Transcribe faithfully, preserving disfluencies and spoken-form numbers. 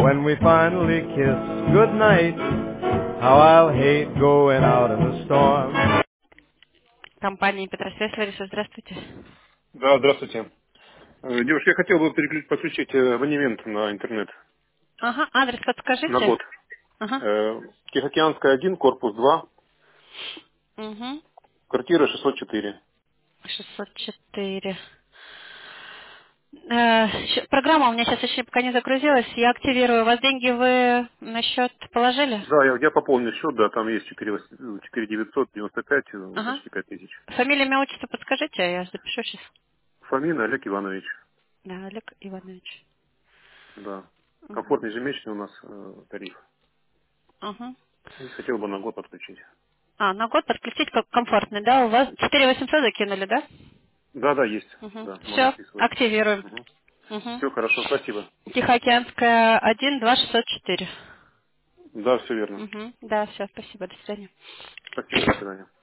when we finally kiss goodnight, how I'll hate going out in the storm. Компания Петросвязь, Лариса, здравствуйте. Да, здравствуйте. Э, Девушка, я хотел бы переключить, подключить э, абонемент на интернет Ага, адрес на подскажите. год. Ага. Э, Тихоокеанская один, корпус два, Угу. квартира шестьсот четыре. шестьсот четыре. Э, щ- программа у меня сейчас еще пока не загрузилась. Я активирую. У вас деньги вы на счет положили? Да, я, я пополню счет, да, там есть четыре девятьсот девяносто пять, э, Ага. почти пять тысяч. Фамилия, имя, отчество подскажите, а я запишу сейчас. Фомин Олег Иванович, Да, Олег Иванович. да. Угу. Комфортный ежемесячный у нас э, тариф. Угу. И хотел бы на год подключить. А, на год подключить как комфортный, да? У вас четыре тысячи восемьсот закинули, да? Да, да, есть, Угу. да, можно Все, списывать. активируем. Угу. Угу. Все хорошо, спасибо. Тихоокеанская один, два, шестьсот четыре. Да, все верно. Угу. Да, все, спасибо, до свидания. Спасибо, до свидания.